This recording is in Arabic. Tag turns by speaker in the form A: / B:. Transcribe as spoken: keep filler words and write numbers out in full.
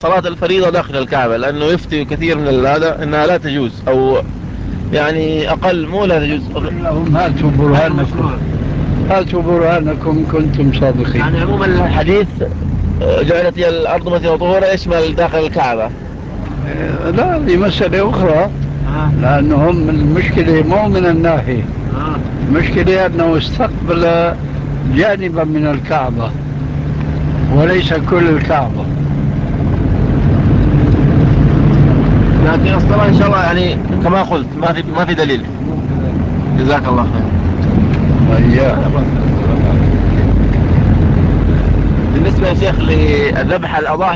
A: صلاة الفريضة داخل الكعبة، لأنه يفتي كثير من هذا أنها لا تجوز، أو يعني أقل، مو لا تجوز.
B: لهم هاتوا برهانكم، هاتوا برهانكم إن كنتم صادقين.
A: يعني عموما الحديث آه، جعلت هي الأرض مثل طهورة يشمل داخل الكعبة.
B: آه، لا، دي مسألة أخرى.
A: آه.
B: لأنهم المشكلة مو من الناحية،
A: آه.
B: المشكلة أنه استقبل جانبا من الكعبة وليس كل الكعبة.
A: لكن الصلاة إن شاء الله يعني كما قلت ما في ما في دليل. جزاك الله خير.
B: وإياك.
A: بالنسبة يا شيخ لذبح الأضاحي